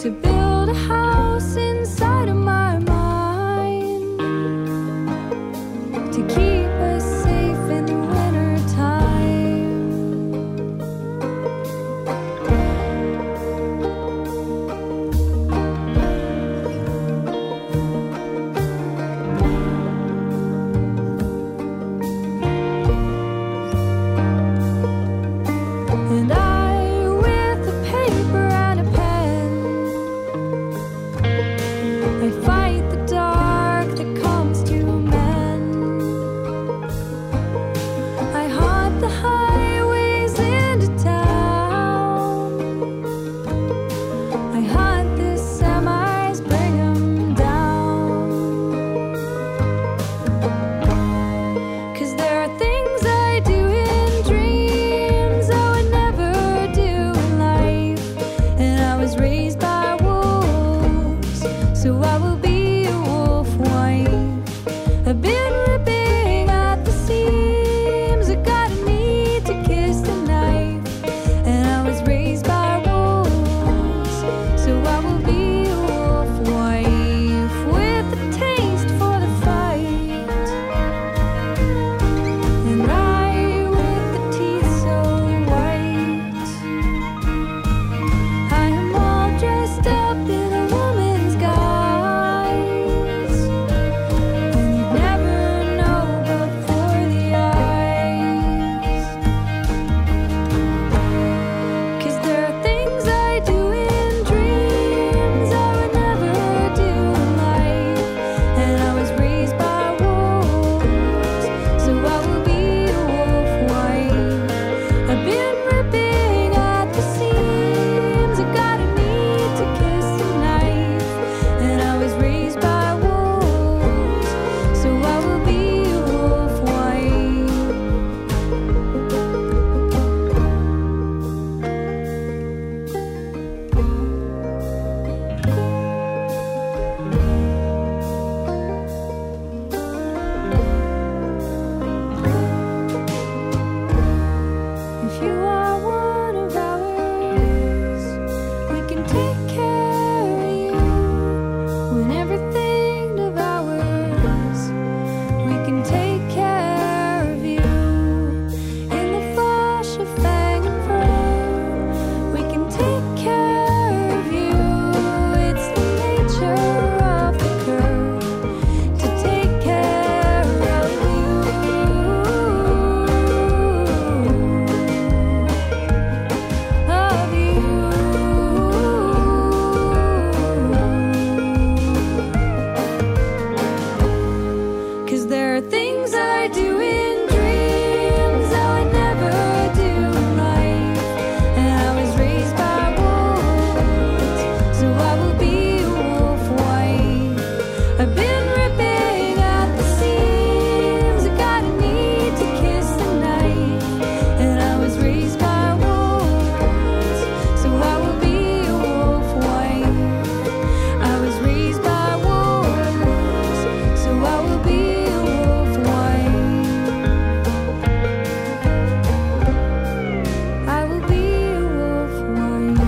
to build a house inside of my mind, to keep us safe in the winter time. And I, with a paper and a pen, I fight the dark that comes to men. I haunt the highways into town. I hunt the semis, bring 'em down. 'Cause there are things I do in dreams I would never do in life. And I was raised by wolves, so I will be a wolf wife. I've been ripping at the seams, I got a need to kiss the knife. And I was raised by wolves, so I will be a wolf wife with a taste for the fight. And I, with the teeth so white, I am all dressed up in a woman's guise, and you'd never know before the eyes. 'Cause there are things I do in dreams I would never do in life. And I was raised by wolves, so I will be a wolf wife. I've been ripping at the seams, I got a need to kiss the knife. And I was raised by wolves, so I will be a wolf wife. If you are one of ours, we can take care of you. When everything devours, we can take care of you. In the flash of fang and fur, we can take care of you. It's the nature of the curve to take care of you. Of you. 'Cause there are things I do in dreams I would never do in life. And I was raised by wolves, so I will be a wolf wife. I've been ripping at the seams, I got a need to kiss the knife. And I was raised by wolves, so I will be a wolf wife. I was raised by wolves, so I will be a wolf wife. I will be a wolf wife.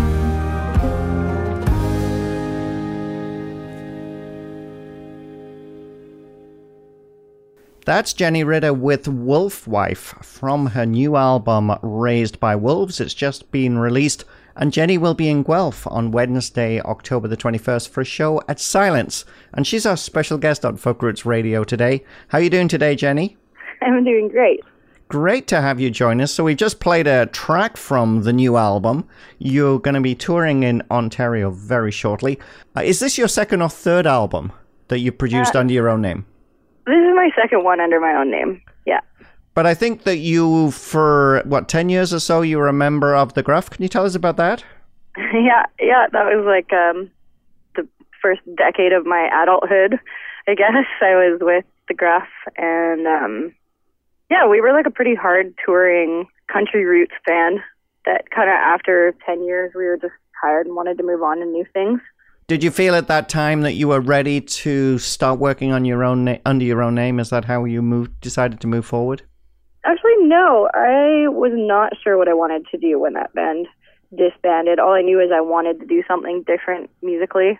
That's Jenny Ritter with Wolf Wife from her new album Raised by Wolves. It's just been released, and Jenny will be in Guelph on Wednesday, October the 21st for a show at Silence. And she's our special guest on Folk Roots Radio today. How are you doing today, Jenny? I'm doing great. Great to have you join us. So we've just played a track from the new album. You're going to be touring in Ontario very shortly. Is this your second or third album that you produced under your own name? This is my second one under my own name. Yeah. But I think that you, for, 10 years or so, you were a member of The Gruff. Can you tell us about that? Yeah, that was like the first decade of my adulthood, I guess. I was with The Gruff, and we were like a pretty hard touring country roots band that kind of after 10 years we were just tired and wanted to move on to new things. Did you feel at that time that you were ready to start working on your own under your own name? Is that how you decided to move forward? Actually, no. I was not sure what I wanted to do when that band disbanded. All I knew is I wanted to do something different musically.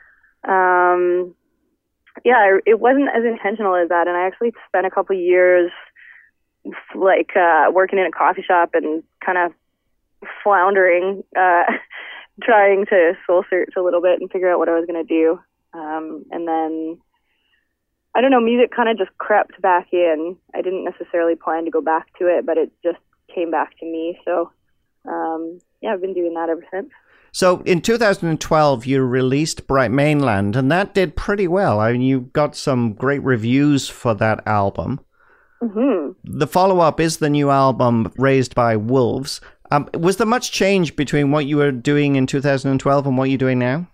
It wasn't as intentional as that, and I actually spent a couple years working in a coffee shop and kind of floundering, trying to soul search a little bit and figure out what I was going to do. And then, I don't know, music kind of just crept back in. I didn't necessarily plan to go back to it, but it just came back to me. So, I've been doing that ever since. So in 2012, you released Bright Mainland, and that did pretty well. I mean, you got some great reviews for that album. Mm-hmm. The follow-up is the new album, Raised by Wolves. Was there much change between what you were doing in 2012 and what you're doing now?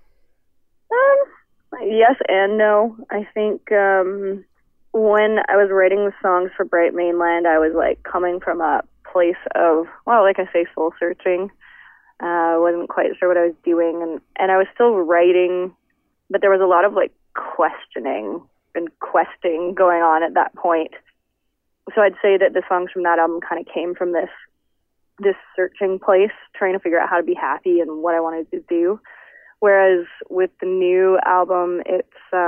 Yes and no. I think when I was writing the songs for Bright Mainland, I was like coming from a place of, well, like I say, soul searching. I wasn't quite sure what I was doing, and I was still writing, but there was a lot of like questioning and questing going on at that point. So I'd say that the songs from that album kind of came from this searching place, trying to figure out how to be happy and what I wanted to do. Whereas with the new album, it's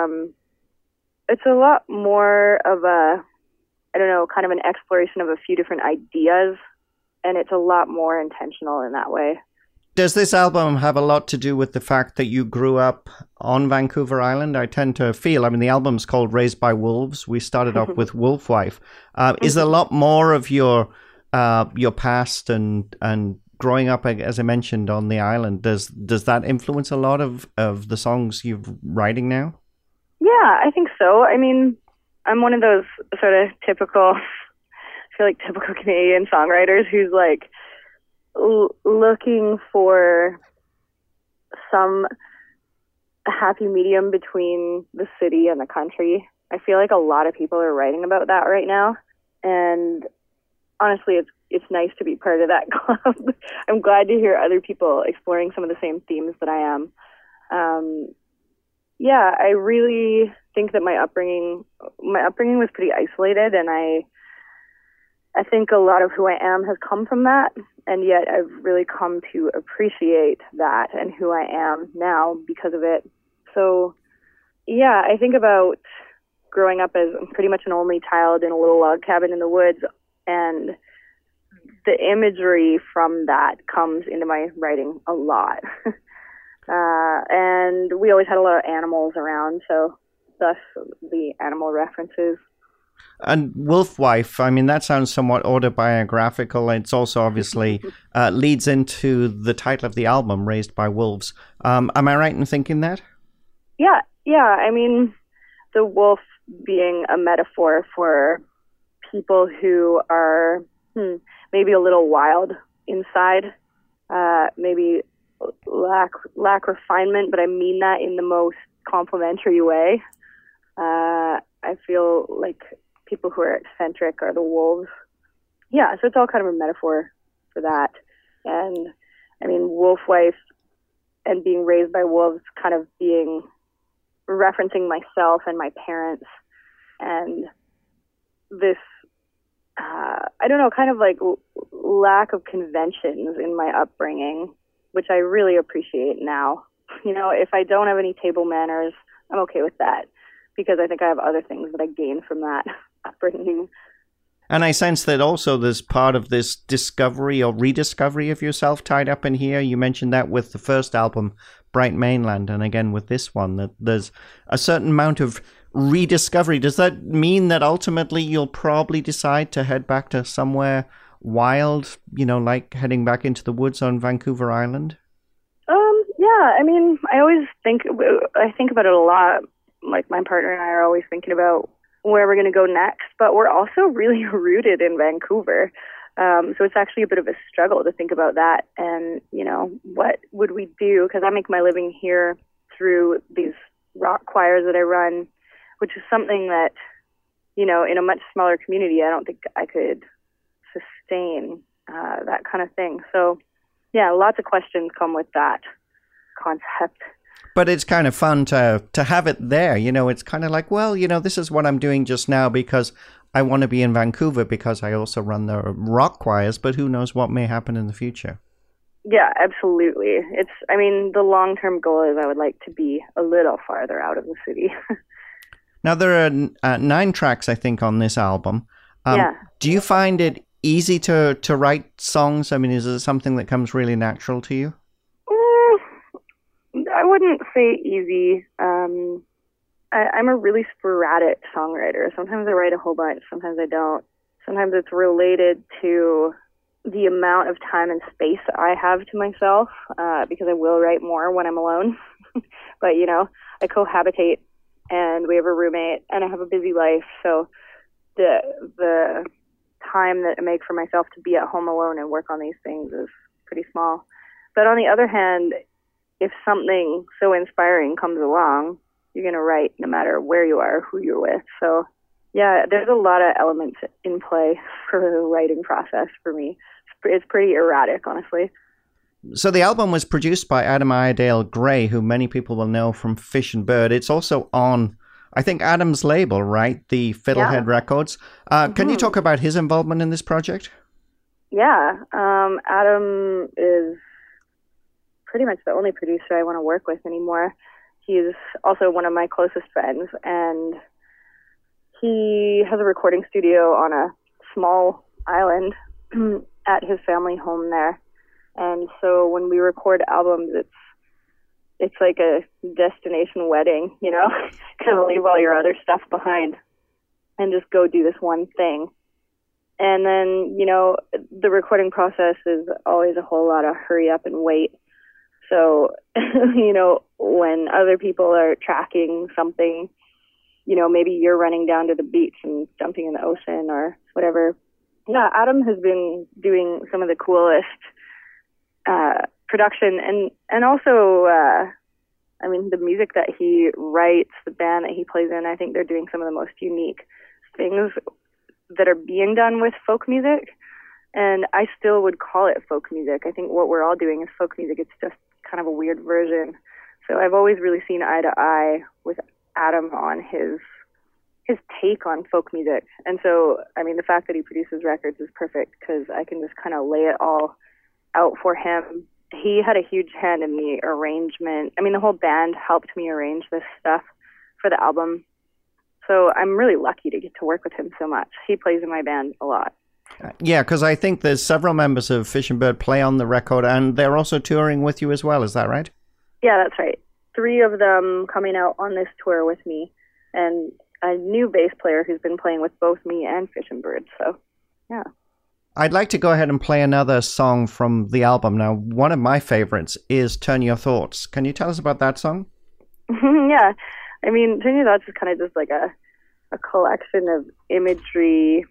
a lot more of a, I don't know, kind of an exploration of a few different ideas, and it's a lot more intentional in that way. Does this album have a lot to do with the fact that you grew up on Vancouver Island? I tend to feel, I mean, the album's called Raised by Wolves. We started off with Wolfwife. Is a lot more of your past and growing up, as I mentioned, on the island, does that influence a lot of the songs you're writing now? Yeah, I think so. I mean, I'm one of those sort of typical Canadian songwriters who's like looking for some happy medium between the city and the country. I feel like a lot of people are writing about that right now, and honestly, it's nice to be part of that club. I'm glad to hear other people exploring some of the same themes that I am. I really think that my upbringing was pretty isolated, and I think a lot of who I am has come from that, and yet I've really come to appreciate that and who I am now because of it. So, yeah, I think about growing up as pretty much an only child in a little log cabin in the woods, and the imagery from that comes into my writing a lot. And we always had a lot of animals around, so thus the animal references. And Wolfwife, I mean, that sounds somewhat autobiographical. It's also obviously leads into the title of the album, Raised by Wolves. Am I right in thinking that? Yeah. I mean, the wolf being a metaphor for people who are maybe a little wild inside, maybe lack refinement, but I mean that in the most complimentary way. I feel like people who are eccentric are the wolves. Yeah, so it's all kind of a metaphor for that. And I mean, Wolfwife and being raised by wolves kind of being referencing myself and my parents and this, I don't know, kind of like lack of conventions in my upbringing, which I really appreciate now. You know, if I don't have any table manners, I'm okay with that, because I think I have other things that I gain from that upbringing. And I sense that also there's part of this discovery or rediscovery of yourself tied up in here. You mentioned that with the first album, Bright Mainland, and again with this one, that there's a certain amount of rediscovery. Does that mean that ultimately you'll probably decide to head back to somewhere wild, you know, like heading back into the woods on Vancouver Island? Yeah, I mean, I think about it a lot. Like, my partner and I are always thinking about where we're going to go next, but we're also really rooted in Vancouver. So it's actually a bit of a struggle to think about that. And, you know, what would we do? Because I make my living here through these rock choirs that I run, which is something that, you know, in a much smaller community, I don't think I could sustain that kind of thing. So, yeah, lots of questions come with that concept. But it's kind of fun to have it there. You know, it's kind of like, well, you know, this is what I'm doing just now because I want to be in Vancouver, because I also run the rock choirs, but who knows what may happen in the future. Yeah, absolutely. I mean, the long-term goal is I would like to be a little farther out of the city. Now, there are 9 tracks, I think, on this album. Yeah. Do you find it easy to write songs? I mean, is it something that comes really natural to you? I wouldn't say easy. I'm a really sporadic songwriter. Sometimes I write a whole bunch, sometimes I don't. Sometimes it's related to the amount of time and space I have to myself, because I will write more when I'm alone. But, you know, I cohabitate, and we have a roommate, and I have a busy life, so the time that I make for myself to be at home alone and work on these things is pretty small. But on the other hand, if something so inspiring comes along, you're going to write no matter where you are, who you're with. So, yeah, there's a lot of elements in play for the writing process for me. It's pretty erratic, honestly. So the album was produced by Adam Iredale Gray, who many people will know from Fish and Bird. It's also on, I think, Adam's label, right? The Fiddlehead Records. Can you talk about his involvement in this project? Yeah, Adam is pretty much the only producer I want to work with anymore. He's also one of my closest friends, and he has a recording studio on a small island at his family home there. And so when we record albums, it's like a destination wedding, you know? Kind of leave all your other stuff behind and just go do this one thing. And then, you know, the recording process is always a whole lot of hurry up and wait. So, you know, when other people are tracking something, you know, maybe you're running down to the beach and jumping in the ocean or whatever. Yeah, Adam has been doing some of the coolest production and also, I mean, the music that he writes, the band that he plays in, I think they're doing some of the most unique things that are being done with folk music. And I still would call it folk music. I think what we're all doing is folk music. It's just kind of a weird version. So I've always really seen eye to eye with Adam on his take on folk music. And so, I mean, the fact that he produces records is perfect because I can just kind of lay it all out for him. He had a huge hand in the arrangement. I mean, the whole band helped me arrange this stuff for the album. So I'm really lucky to get to work with him so much. He plays in my band a lot. Yeah, because I think there's several members of Fish and Bird play on the record, and they're also touring with you as well. Is that right? Yeah, that's right. 3 of them coming out on this tour with me, and a new bass player who's been playing with both me and Fish and Bird. So, yeah. I'd like to go ahead and play another song from the album. Now, one of my favorites is Turn Your Thoughts. Can you tell us about that song? Yeah. I mean, Turn Your Thoughts is kind of just like a collection of imagery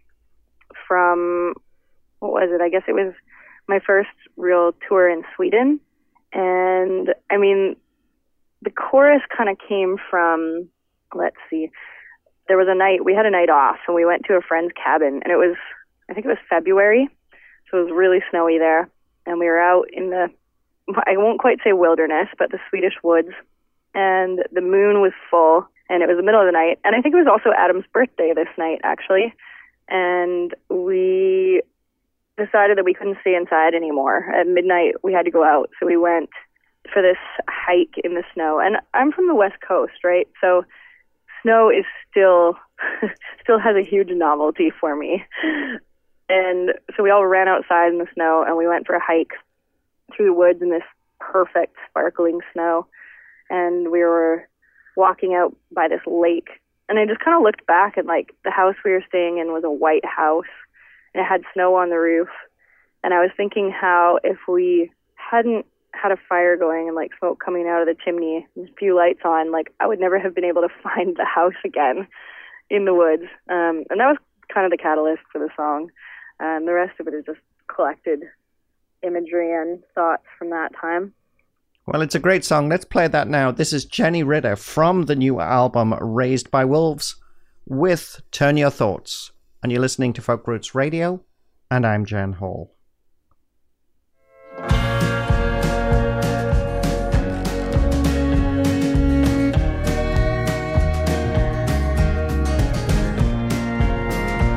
from, what was it? I guess it was my first real tour in Sweden. And, I mean, the chorus kind of came from, let's see, there was a night, we had a night off, and we went to a friend's cabin, and I think it was February, so it was really snowy there, and we were out in the, I won't quite say wilderness, but the Swedish woods, and the moon was full, and it was the middle of the night, and I think it was also Adam's birthday this night, actually, and we decided that we couldn't stay inside anymore. At midnight, we had to go out, so we went for this hike in the snow, and I'm from the West Coast, right, so snow is still has a huge novelty for me. And so we all ran outside in the snow, and we went for a hike through the woods in this perfect sparkling snow. And we were walking out by this lake, and I just kind of looked back, and like the house we were staying in was a white house, and it had snow on the roof. And I was thinking how if we hadn't had a fire going and like smoke coming out of the chimney and a few lights on, like I would never have been able to find the house again in the woods. And that was kind of the catalyst for the song. The rest of it is just collected imagery and thoughts from that time. Well, it's a great song. Let's play that now. This is Jenny Ritter from the new album Raised by Wolves with Turn Your Thoughts. And you're listening to Folk Roots Radio, and I'm Jen Hall.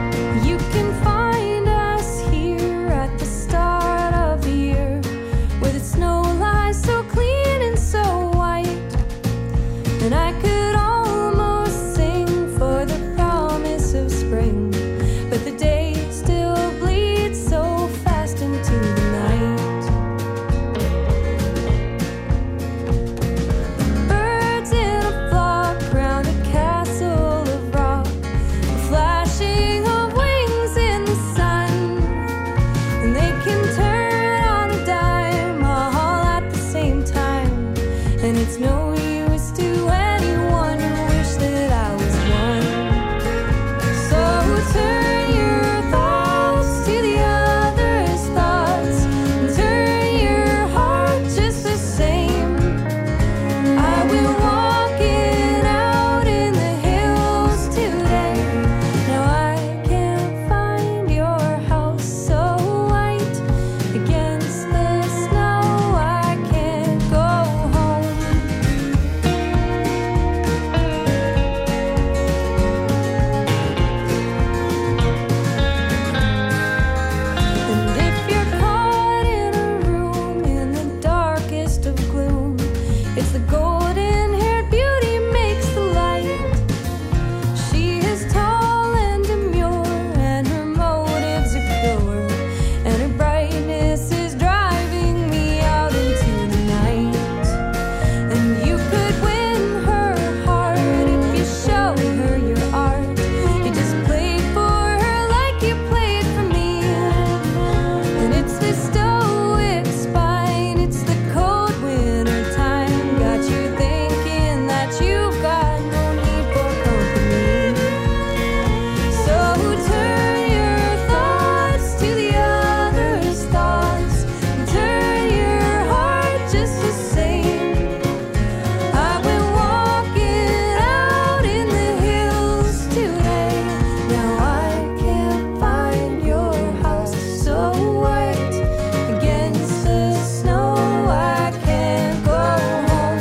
You can find us here at the start of the year with and it's no use to anyone who wish that I was one. So turn your thoughts to the other's thoughts, and turn your heart just the same. I will walking out in the hills today. Now I can't find your house so white against the snow. I can't go home. And if you're caught in a room in the darkest of gloom, it's the golden-haired beauty makes the light. She is tall and demure, and her motives are pure, and her brightness is driving me out into the night. And you could win her heart if you show her your art. You just played for her like you played for me. And it's the stoic spine, it's the cold winter time, got you thinking that you've got no need for company. So turn your thoughts to the other's thoughts, and turn your heart just the same. I've been walking out in the hills today. Now I can't find your house so white against the snow. I can't go home.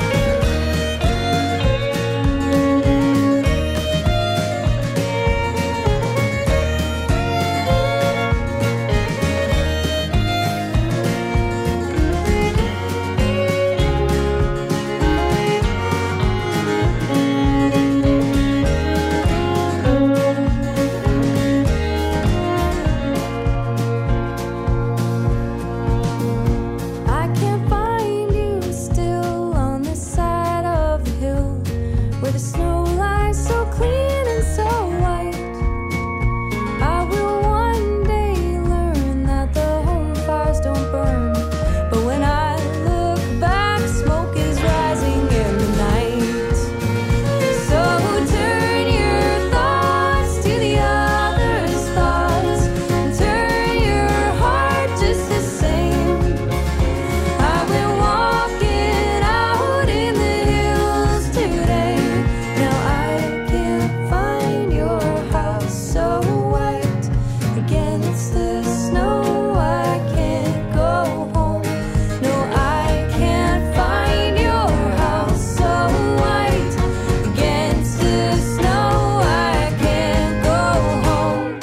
I can't find you still on the side of the hill where the snow lies so clean and so white. I will one day learn that the home fires don't burn, but when I look back, smoke is rising in the night. So turn your thoughts to the other's thoughts, and turn your heart just the same. I've been walking out in the hills today. Now I can't find your house so white against the snow. I can't go home. No, I can't find your house so white against the snow. I can't go home.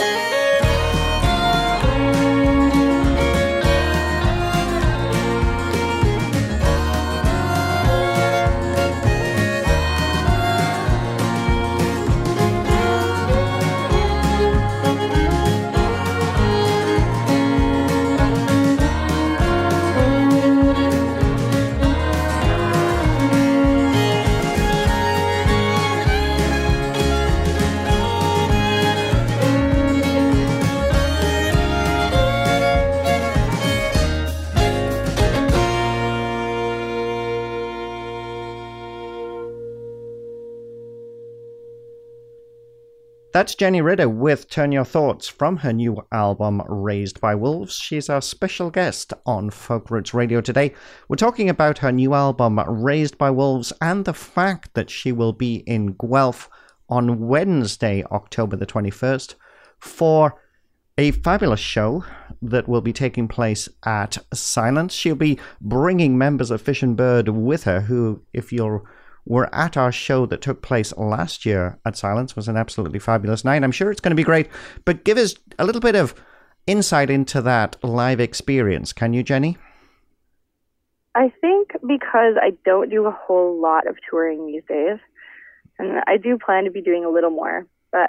That's Jenny Ritter with Turn Your Thoughts from her new album Raised by Wolves. She's our special guest on Folk Roots Radio today. We're talking about her new album Raised by Wolves and the fact that she will be in Guelph on Wednesday, October the 21st, for a fabulous show that will be taking place at Silence. She'll be bringing members of Fish and Bird with her, who, if you're were at our show that took place last year at Silence, was an absolutely fabulous night. I'm sure it's going to be great, but give us a little bit of insight into that live experience, can you, Jenny? I think because I don't do a whole lot of touring these days, and I do plan to be doing a little more, but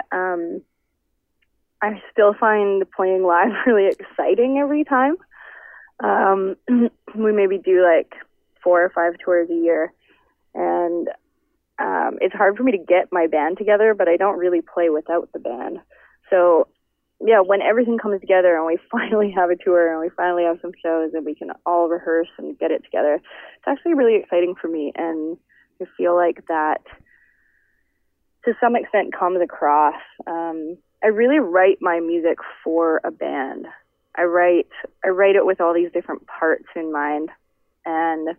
I still find playing live really exciting every time. We maybe do like 4 or 5 tours a year, and it's hard for me to get my band together, but I don't really play without the band. So yeah, when everything comes together and we finally have a tour and we finally have some shows and we can all rehearse and get it together, it's actually really exciting for me. And I feel like that to some extent comes across. I really write my music for a band. I write it with all these different parts in mind. And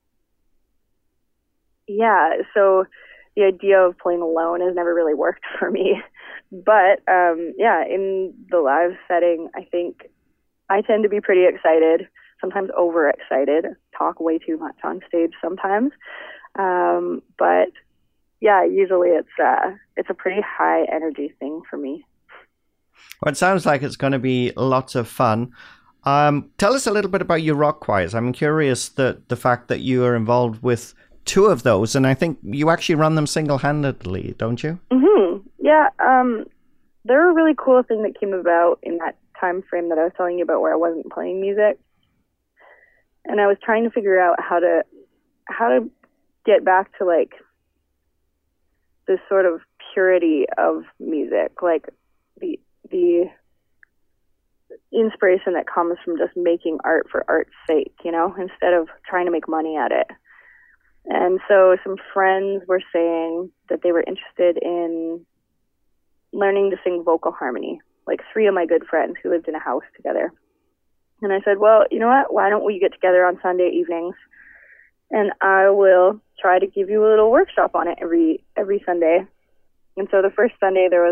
yeah, so the idea of playing alone has never really worked for me. But yeah, in the live setting, I think I tend to be pretty excited, sometimes overexcited, talk way too much on stage sometimes. But yeah, usually it's a pretty high energy thing for me. Well, it sounds like it's going to be lots of fun. Tell us a little bit about your rock choirs. I'm curious that the fact that you are involved with two of those, and I think you actually run them single-handedly, don't you? Mm-hmm. Yeah, they're a really cool thing that came about in that time frame that I was telling you about where I wasn't playing music. And I was trying to figure out how to get back to like this sort of purity of music, like the inspiration that comes from just making art for art's sake, you know, instead of trying to make money at it. And so some friends were saying that they were interested in learning to sing vocal harmony, like three of my good friends who lived in a house together. And I said, well, you know what, why don't we get together on Sunday evenings and I will try to give you a little workshop on it every Sunday. And so the first Sunday there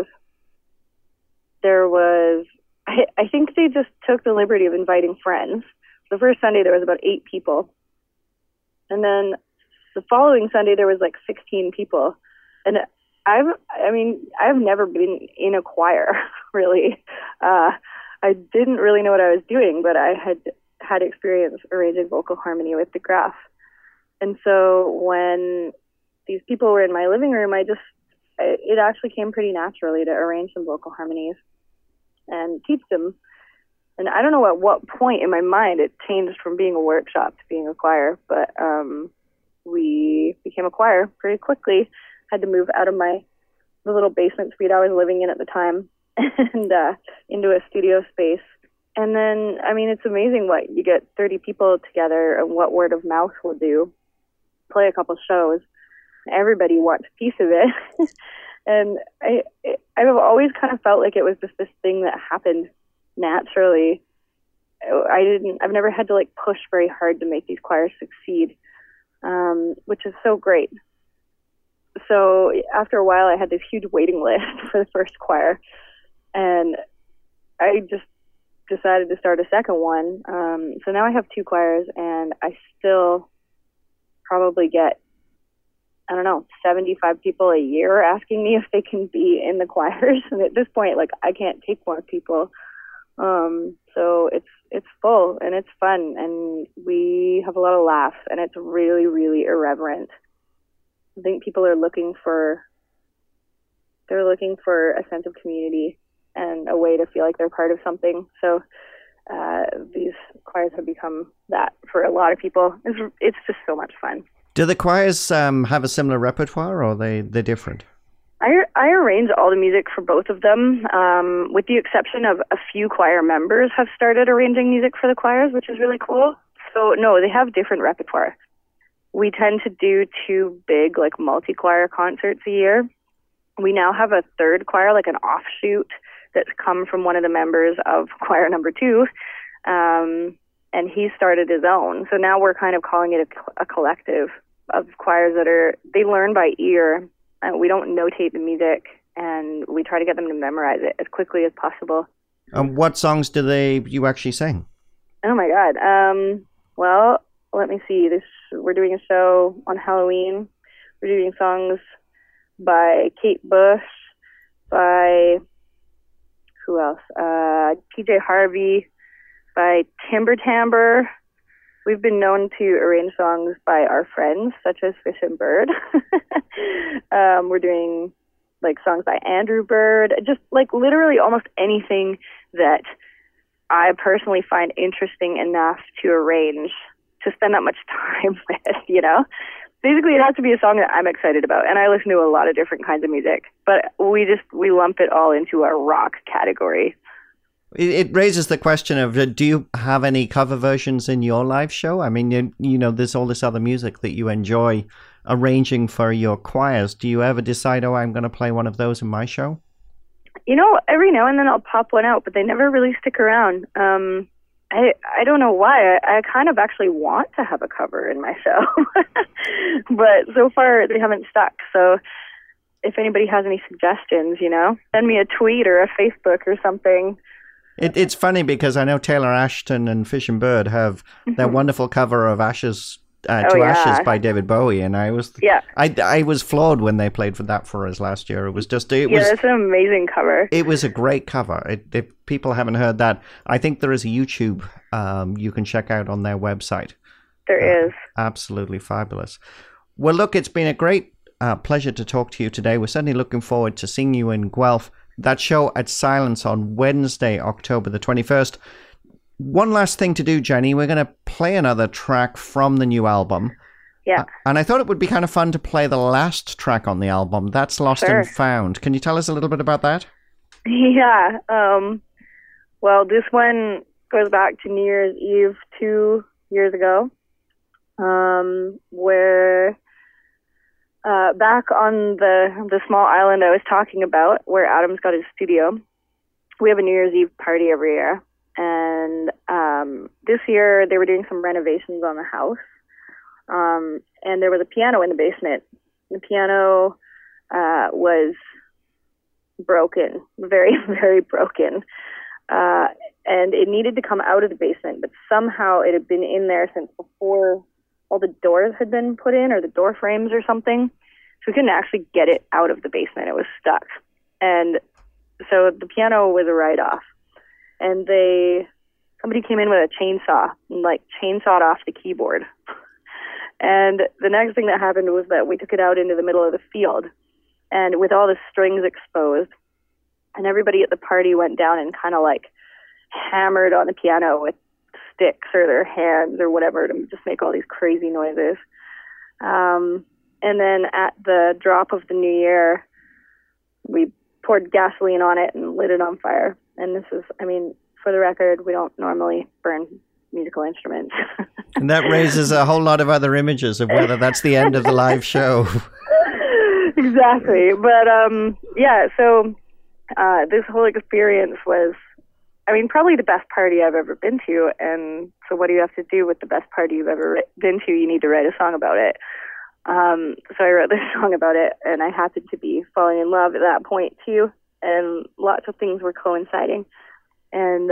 was I think they just took the liberty of inviting friends. The first Sunday there was about 8 people. And then the following Sunday there was like 16 people. And I've never been in a choir, really. I didn't really know what I was doing, but I had experience arranging vocal harmony with the Graph. And so when these people were in my living room, it actually came pretty naturally to arrange some vocal harmonies and teach them. And I don't know at what point in my mind it changed from being a workshop to being a choir, but we became a choir pretty quickly. Had to move out of the little basement suite I was living in at the time and into a studio space. And then, I mean, it's amazing what you get 30 people together and what word of mouth will do. Play a couple shows. Everybody wants a piece of it. And I've always kind of felt like it was just this thing that happened naturally. I've never had to like push very hard to make these choirs succeed, which is so great. So after a while, I had this huge waiting list for the first choir, and I just decided to start a second one. So now I have 2 choirs, and I still probably get, 75 people a year asking me if they can be in the choirs. And at this point, like, I can't take more people. So it's full and it's fun, and we have a lot of laughs, and it's really, really irreverent. I think people are looking for a sense of community and a way to feel like they're part of something. So these choirs have become that for a lot of people. It's just so much fun. Do the choirs have a similar repertoire, or they're different? I arrange all the music for both of them, with the exception of a few choir members have started arranging music for the choirs, which is really cool. So no, they have different repertoire. We tend to do 2 big, like, multi-choir concerts a year. We now have a third choir, like an offshoot, that's come from one of the members of choir number 2, and he started his own. So now we're kind of calling it a collective of choirs they learn by ear. We don't notate the music, and we try to get them to memorize it as quickly as possible. What songs do you actually sing? Oh my God. Well, let me see. We're doing a show on Halloween. We're doing songs by Kate Bush, by who else? TJ Harvey, by Timber Timbre. We've been known to arrange songs by our friends, such as Fish and Bird. We're doing like songs by Andrew Bird, just like literally almost anything that I personally find interesting enough to arrange to spend that much time with, you know? Basically, it has to be a song that I'm excited about, and I listen to a lot of different kinds of music, but we lump it all into a rock category. It raises the question of, do you have any cover versions in your live show? I mean, you know, there's all this other music that you enjoy arranging for your choirs. Do you ever decide, oh, I'm going to play one of those in my show? You know, every now and then I'll pop one out, but they never really stick around. I don't know why. I kind of actually want to have a cover in my show, but so far they haven't stuck. So if anybody has any suggestions, you know, send me a tweet or a Facebook or something. It's funny because I know Taylor Ashton and Fish and Bird have their wonderful cover of Ashes Ashes by David Bowie, and I was floored when they played for that for us last year. It was just it's an amazing cover. It was a great cover. If people haven't heard that, I think there is a YouTube you can check out on their website. There is. Absolutely fabulous. Well, look, it's been a great pleasure to talk to you today. We're certainly looking forward to seeing you in Guelph. That show at Silence on Wednesday, October the 21st. One last thing to do, Jenny. We're going to play another track from the new album. Yeah. And I thought it would be kind of fun to play the last track on the album. That's Lost and Found. Can you tell us a little bit about that? Yeah. Well, this one goes back to New Year's Eve 2 years ago, where back on the small island I was talking about, where Adam's got his studio, we have a New Year's Eve party every year. And this year they were doing some renovations on the house. And there was a piano in the basement. The piano was broken, very, very broken. And it needed to come out of the basement, but somehow it had been in there since before all the doors had been put in, or the door frames or something. So we couldn't actually get it out of the basement. It was stuck. And so the piano was a write-off. And somebody came in with a chainsaw and chainsawed off the keyboard. And the next thing that happened was that we took it out into the middle of the field, and with all the strings exposed, and everybody at the party went down and kind of hammered on the piano with sticks or their hands or whatever to just make all these crazy noises. And then at the drop of the new year, we poured gasoline on it and lit it on fire. And this is, for the record, we don't normally burn musical instruments. And that raises a whole lot of other images of whether that's the end of the live show. Exactly. But, so this whole experience was, probably the best party I've ever been to. And so what do you have to do with the best party you've ever been to? You need to write a song about it. So I wrote this song about it, and I happened to be falling in love at that point too. And lots of things were coinciding. And,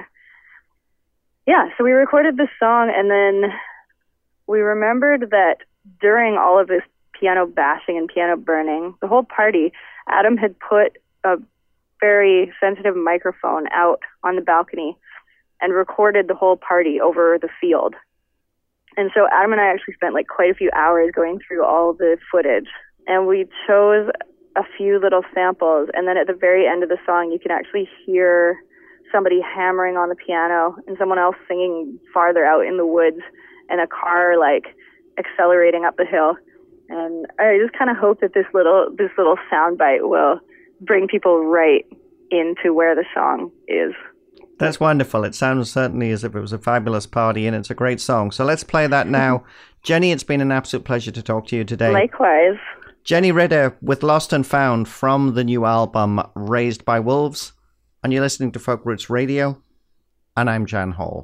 so we recorded this song, and then we remembered that during all of this piano bashing and piano burning, the whole party, Adam had put a very sensitive microphone out on the balcony and recorded the whole party over the field. And so Adam and I actually spent quite a few hours going through all the footage, and we chose a few little samples, and then at the very end of the song you can actually hear somebody hammering on the piano and someone else singing farther out in the woods, and a car accelerating up the hill. And I just kind of hope that this little soundbite will bring people right into where the song is. That's wonderful. It sounds certainly as if it was a fabulous party, and it's a great song. So let's play that now. Jenny, it's been an absolute pleasure to talk to you today. Likewise. Jenny Ritter with Lost and Found from the new album Raised by Wolves. And you're listening to Folk Roots Radio, and I'm Jan Hall.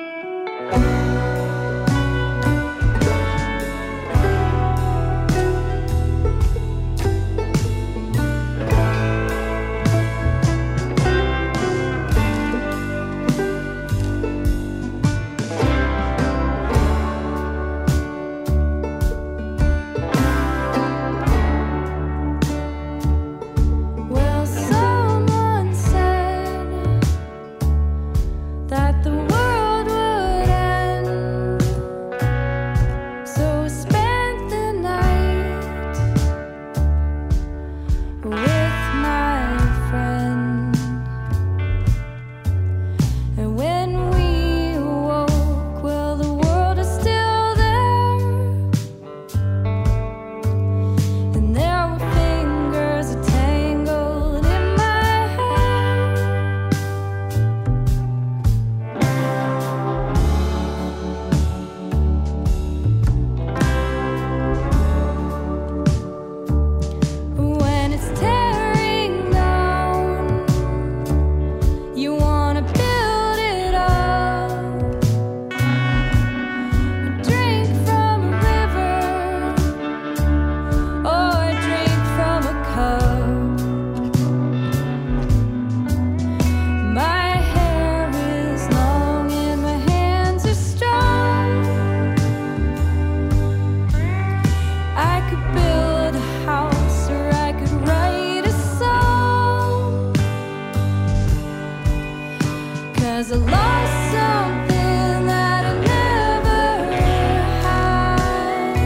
Well, someone said that the world would end could build a house or I could write a song. 'Cause I lost something that I never had,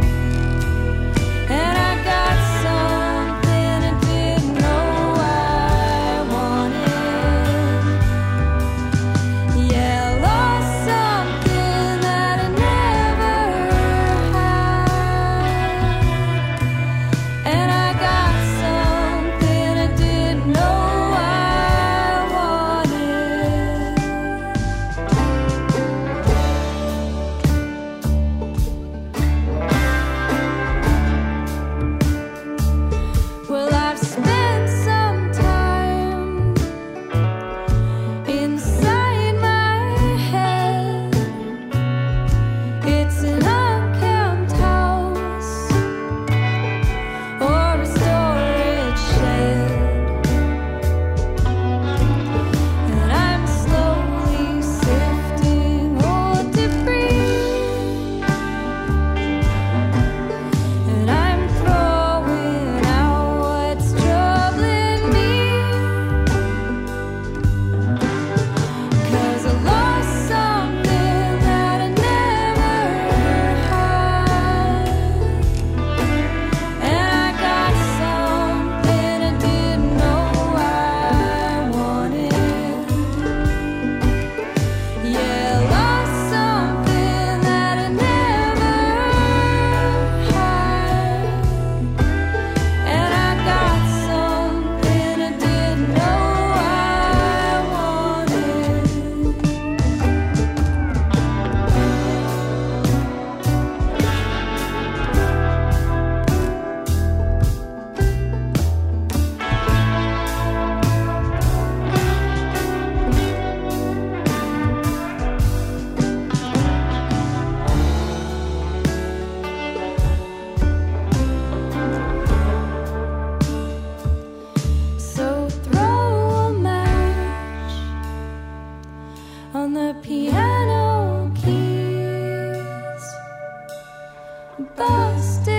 and I got something I didn't know I wanted. Yeah, I lost something that I never had, and I got something I didn't know I wanted. Well, I've spent some time inside my head. It's an unkempt house or a storage shed, and I'm slowly sifting old debris, and I'm throwing out what's troubling me. 'Cause I lost something that I never had, and I got something I didn't know I wanted. Yeah, I lost something that I never had, and I got something I didn't know I wanted. So throw a match on the piano keys, busted